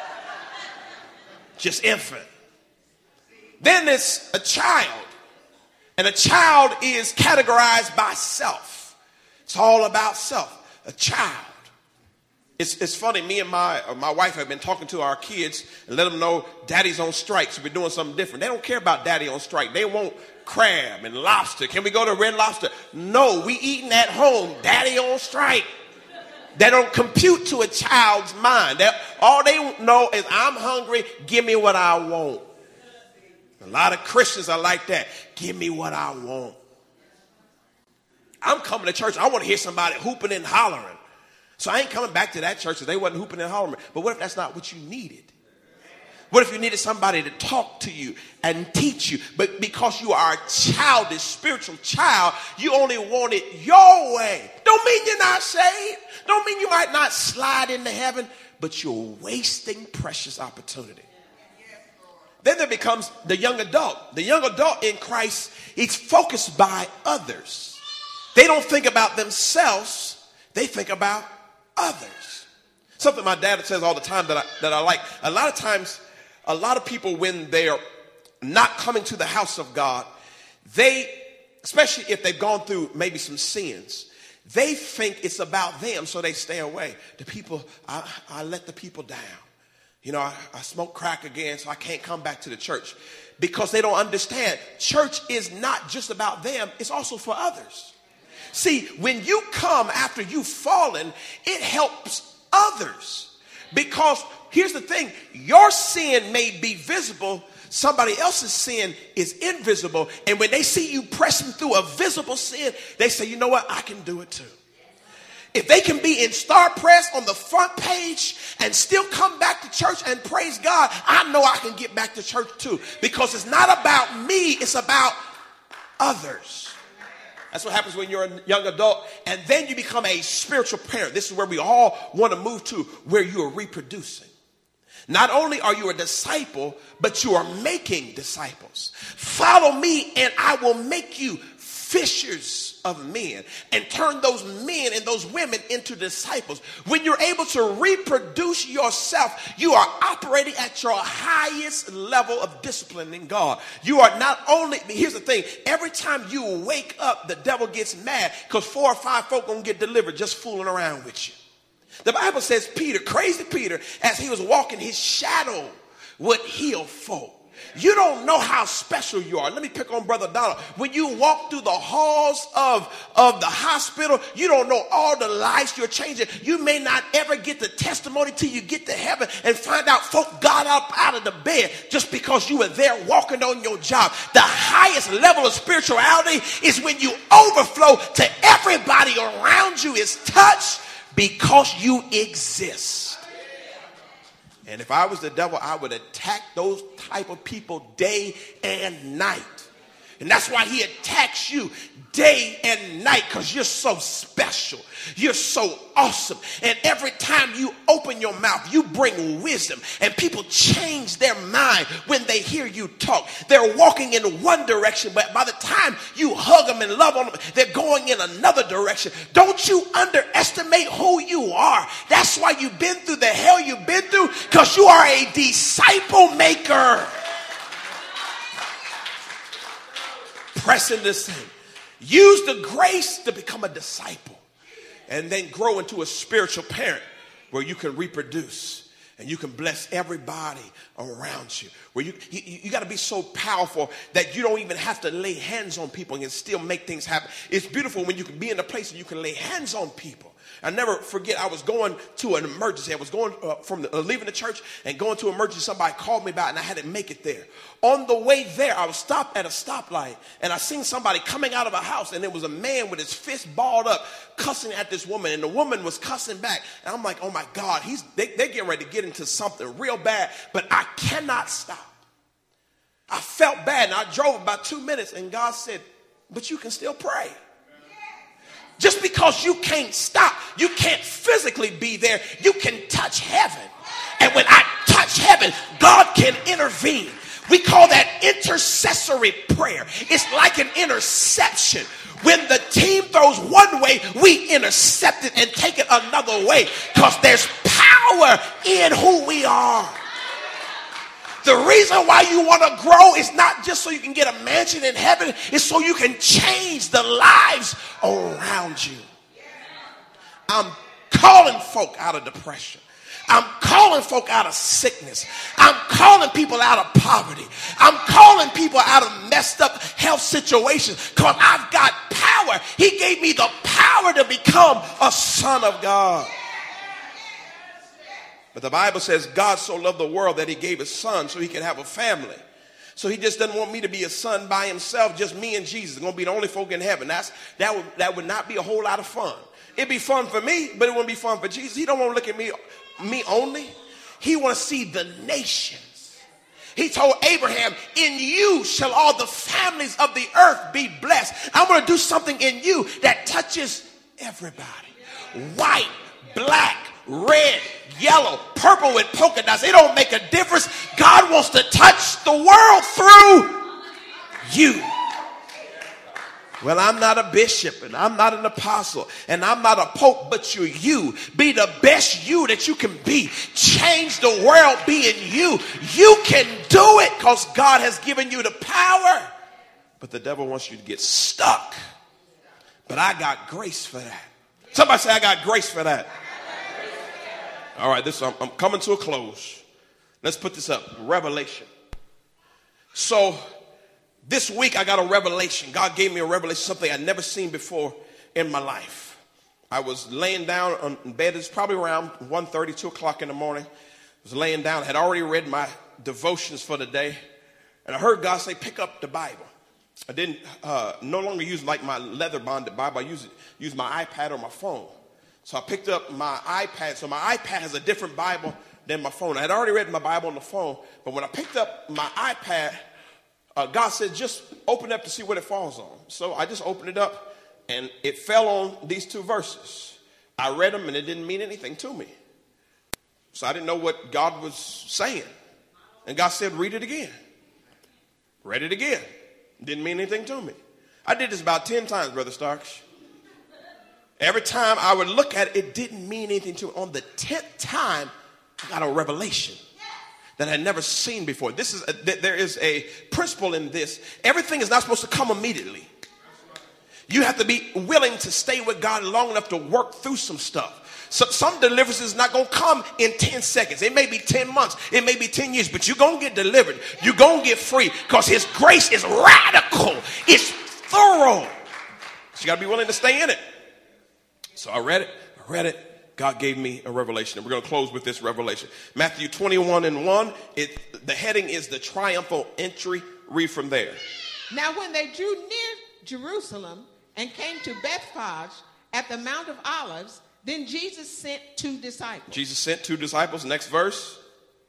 Just infant. Then there's a child. And a child is categorized by self. It's all about self. A child. It's, it's funny, me and my, uh, my wife have been talking to our kids and let them know daddy's on strike, so we're doing something different. They don't care about daddy on strike. They want crab and lobster. Can we go to Red Lobster? No, we eating at home. Daddy on strike. That don't compute to a child's mind. That, all they know is I'm hungry, give me what I want. A lot of Christians are like that. Give me what I want. I'm coming to church. I want to hear somebody hooping and hollering. So I ain't coming back to that church if they wasn't hooping and hollering. But what if that's not what you needed? What if you needed somebody to talk to you and teach you? But because you are a childish, spiritual child, you only want it your way. Don't mean you're not saved. Don't mean you might not slide into heaven, but you're wasting precious opportunity. Then there becomes the young adult. The young adult in Christ is focused by others. They don't think about themselves. They think about others. Something my dad says all the time that I, that I like. A lot of times, a lot of people, when they're not coming to the house of God, they, especially if they've gone through maybe some sins, they think it's about them, so they stay away. The people, I, I let the people down. You know, I, I smoke crack again, so I can't come back to the church. Because they don't understand, church is not just about them, it's also for others. See, when you come after you've fallen, it helps others. Because here's the thing, your sin may be visible, somebody else's sin is invisible. And when they see you pressing through a visible sin, they say, you know what, I can do it too. If they can be in Star Press on the front page and still come back to church and praise God, I know I can get back to church too. Because it's not about me, it's about others. That's what happens when you're a young adult. And then you become a spiritual parent. This is where we all want to move to, where you are reproducing. Not only are you a disciple, but you are making disciples. Follow me and I will make you fishers of men and turn those men and those women into disciples. When you're able to reproduce yourself, you are operating at your highest level of discipline in God. You are not only, here's the thing, every time you wake up, the devil gets mad because four or five folk gonna get delivered just fooling around with you. The Bible says Peter, crazy Peter, as he was walking, his shadow would heal folk. You don't know how special you are. Let me pick on Brother Donald. When you walk through the halls of, of the hospital, you don't know all the lives you're changing. You may not ever get the testimony till you get to heaven and find out folk got up out of the bed just because you were there walking on your job. The highest level of spirituality is when you overflow to everybody around you is touched because you exist. And if I was the devil, I would attack those type of people day and night. And that's why he attacks you day and night, because you're so special. You're so awesome. And every time you open your mouth, you bring wisdom. And people change their mind when they hear you talk. They're walking in one direction, but by the time you hug them and love on them, they're going in another direction. Don't you underestimate who you are. That's why you've been through the hell you've been through, because you are a disciple maker. Press into this thing. Use the grace to become a disciple and then grow into a spiritual parent where you can reproduce and you can bless everybody around you. Where you, you, you got to be so powerful that you don't even have to lay hands on people and can still make things happen. It's beautiful when you can be in a place where you can lay hands on people. I never forget, I was going to an emergency. I was going uh, from the, uh, leaving the church and going to an emergency. Somebody called me about it and I had to make it there. On the way there, I was stopped at a stoplight and I seen somebody coming out of a house, and there was a man with his fist balled up cussing at this woman, and the woman was cussing back. And I'm like, oh my God, he's they, they're getting ready to get into something real bad, but I cannot stop. I felt bad and I drove about two minutes and God said, but you can still pray. Just because you can't stop, you can't physically be there, you can touch heaven. And when I touch heaven, God can intervene. We call that intercessory prayer. It's like an interception. When the team throws one way, we intercept it and take it another way, because there's power in who we are. The reason why you want to grow is not just so you can get a mansion in heaven. It's so you can change the lives around you. I'm calling folk out of depression. I'm calling folk out of sickness. I'm calling people out of poverty. I'm calling people out of messed up health situations because I've got power. He gave me the power to become a son of God. But the Bible says God so loved the world that he gave his son so he could have a family. So he just doesn't want me to be a son by himself, just me and Jesus. It's going to be the only folk in heaven. That's, that, would, that would not be a whole lot of fun. It'd be fun for me, but it wouldn't be fun for Jesus. He don't want to look at me me only. He wants to see the nations. He told Abraham, in you shall all the families of the earth be blessed. I'm going to do something in you that touches everybody. White, black, red, yellow, purple with polka dots. It don't make a difference. God wants to touch the world through you. Well, I'm not a bishop and I'm not an apostle and I'm not a pope, but you're you. Be the best you that you can be. Change the world being you. You can do it because God has given you the power. But the devil wants you to get stuck. But I got grace for that. Somebody say, I got grace for that. All right, this I'm, I'm coming to a close. Let's put this up. Revelation. So this week I got a revelation. God gave me a revelation, something I'd never seen before in my life. I was laying down on bed. It's probably around one thirty, two o'clock in the morning. I was laying down. I had already read my devotions for the day. And I heard God say, pick up the Bible. I didn't uh, no longer use like my leather bonded Bible. I use, use my iPad or my phone. So I picked up my iPad. So my iPad has a different Bible than my phone. I had already read my Bible on the phone. But when I picked up my iPad, Uh, God said, just open it up to see what it falls on. So I just opened it up, and it fell on these two verses. I read them, and it didn't mean anything to me. So I didn't know what God was saying. And God said, read it again. Read it again. Didn't mean anything to me. I did this about ten times, Brother Starks. Every time I would look at it, it didn't mean anything to me. On the tenth time, I got a revelation that I had never seen before. This is a, there is a principle in this. Everything is not supposed to come immediately. You have to be willing to stay with God long enough to work through some stuff. So, some deliverance is not going to come in ten seconds. It may be ten months. It may be ten years. But you're going to get delivered. You're going to get free because his grace is radical. It's thorough. So you got to be willing to stay in it. So I read it. I read it. God gave me a revelation, and we're going to close with this revelation. Matthew twenty-one and one, it, the heading is the triumphal entry. Read from there. Now when they drew near Jerusalem and came to Bethphage at the Mount of Olives, then Jesus sent two disciples. Jesus sent two disciples. Next verse.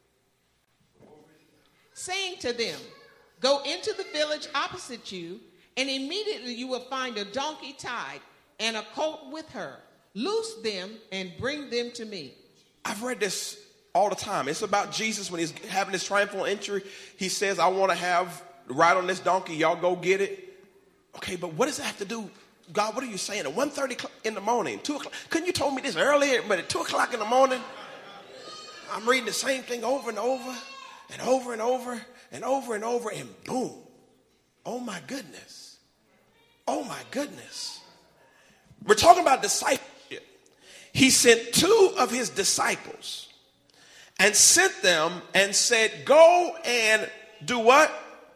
Saying to them, go into the village opposite you, and immediately you will find a donkey tied and a colt with her. Loose them and bring them to me. I've read this all the time. It's about Jesus when he's having his triumphal entry. He says, I want to have ride on this donkey. Y'all go get it. Okay, but what does that have to do? God, what are you saying? At one thirty in the morning, two o'clock. Couldn't you told me this earlier? But at two o'clock in the morning, I'm reading the same thing over and over and over and over and over and over. And boom. Oh, my goodness. Oh, my goodness. We're talking about disciples. He sent two of his disciples and sent them and said, go and do what?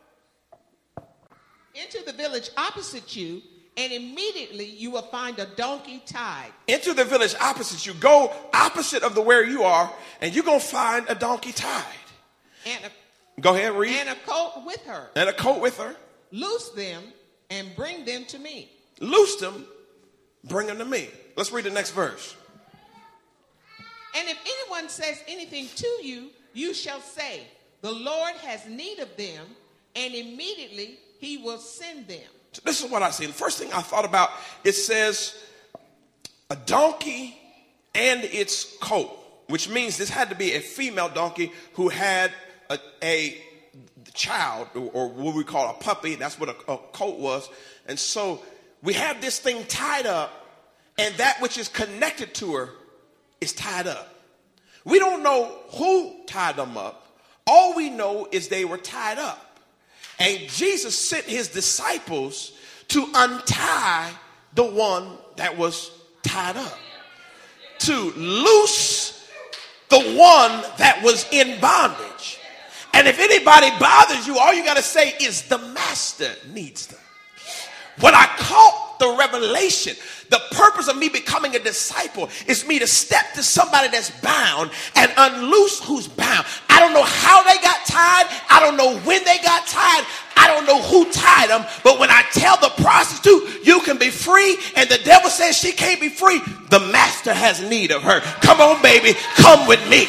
Enter the village opposite you, and immediately you will find a donkey tied. Enter the village opposite you. Go opposite of the where you are, and you're going to find a donkey tied. And a, go ahead, read. And a colt with her. And a colt with her. Loose them and bring them to me. Loose them, bring them to me. Let's read the next verse. And if anyone says anything to you, you shall say, the Lord has need of them, and immediately he will send them. So this is what I see. The first thing I thought about, it says a donkey and its colt, which means this had to be a female donkey who had a, a child, or what we call a puppy. That's what a, a colt was. And so we have this thing tied up, and that which is connected to her is tied up. We don't know who tied them up. All we know is they were tied up. And Jesus sent his disciples to untie the one that was tied up. to loose the one that was in bondage. And if anybody bothers you, all you got to say is the master needs them. When I caught the revelation, the purpose of me becoming a disciple is me to step to somebody that's bound and unloose who's bound. I don't know how they got tied. I don't know when they got tied. I don't know who tied them. But when I tell the prostitute, you can be free, and the devil says she can't be free, the master has need of her. Come on, baby. Come with me.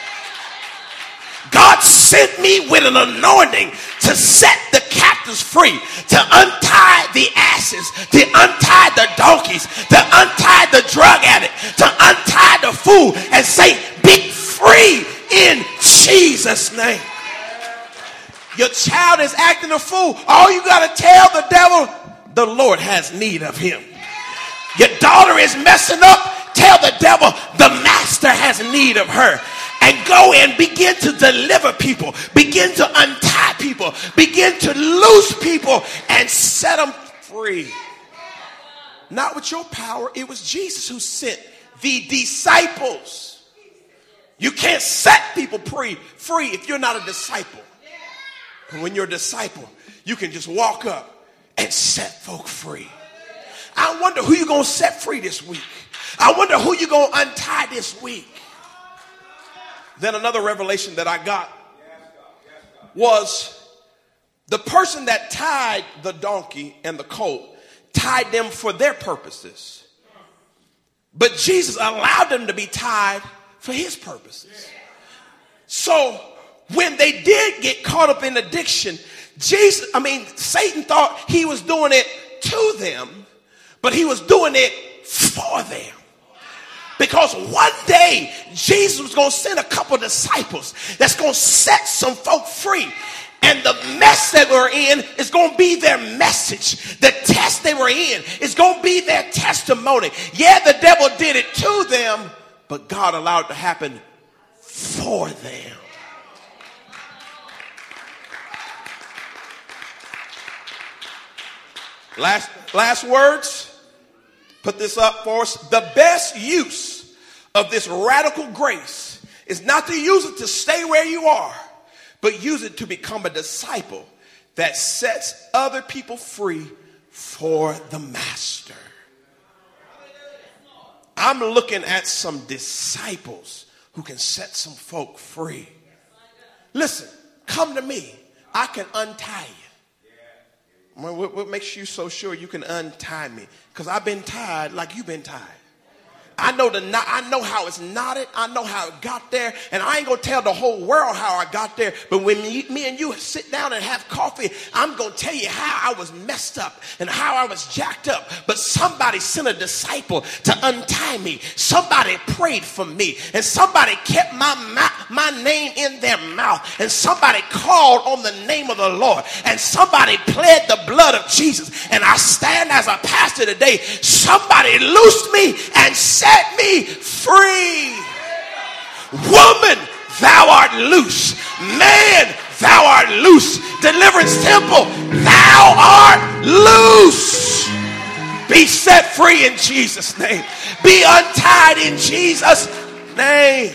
God sent me with an anointing to set the captives free, to untie the asses, to untie the donkeys, to untie the drug addict, to untie the fool and say, be free in Jesus' name. Your child is acting a fool. All you got to tell the devil, the Lord has need of him. Your daughter is messing up. Tell the devil, the master has need of her. And go and begin to deliver people, begin to untie people, begin to loose people and set them free. Not with your power. It was Jesus who sent the disciples. You can't set people free, free if you're not a disciple. And when you're a disciple, you can just walk up and set folk free. I wonder who you're going to set free this week. I wonder who you're going to untie this week. Then another revelation that I got was the person that tied the donkey and the colt tied them for their purposes. But Jesus allowed them to be tied for his purposes. So when they did get caught up in addiction, Jesus, I mean, Satan thought he was doing it to them, but he was doing it for them. Because one day, Jesus was going to send a couple of disciples that's going to set some folk free. And the mess that we're in is going to be their message. The test they were in is going to be their testimony. Yeah, the devil did it to them, but God allowed it to happen for them. Last, last words. Put this up for us. The best use of this radical grace is not to use it to stay where you are, but use it to become a disciple that sets other people free for the master. I'm looking at some disciples who can set some folk free. Listen, come to me. I can untie you. What, what makes you so sure you can untie me? Because I've been tied like you've been tied. I know the I know how it's knotted. I know how it got there. And I ain't going to tell the whole world how I got there. But when me, me and you sit down and have coffee, I'm going to tell you how I was messed up and how I was jacked up. But somebody sent a disciple to untie me. Somebody prayed for me. And somebody kept my, my, my name in their mouth. And somebody called on the name of the Lord. And somebody pled the blood of Jesus. And I stand as a pastor today. Somebody loosed me and set me free. Woman, thou art loose. Man, thou art loose. Deliverance Temple, thou art loose. Be set free in Jesus' name. Be untied in Jesus' name.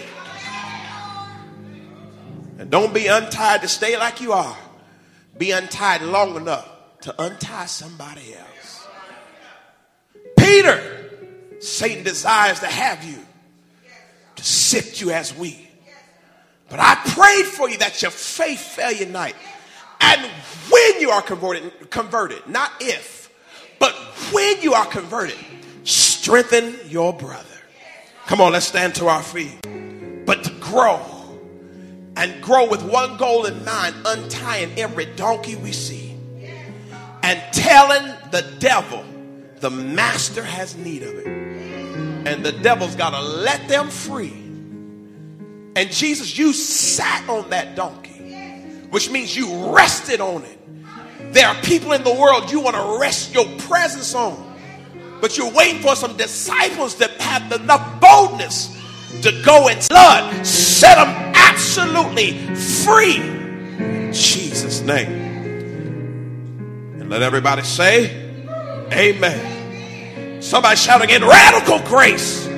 And don't be untied to stay like you are. Be untied long enough to untie somebody else. Peter, Satan desires to have you, to sift you as wheat. But I prayed for you that your faith fail you not. And when you are converted, converted, not if, but when you are converted, strengthen your brother. Come on, let's stand to our feet. But to grow, and grow with one goal in mind, untying every donkey we see and telling the devil the master has need of it. And the devil's got to let them free. And Jesus, you sat on that donkey, which means you rested on it. There are people in the world you want to rest your presence on, but you're waiting for some disciples that have enough boldness to go and blood, set them absolutely free in Jesus' name. And let everybody say, amen. Somebody shout again, radical grace.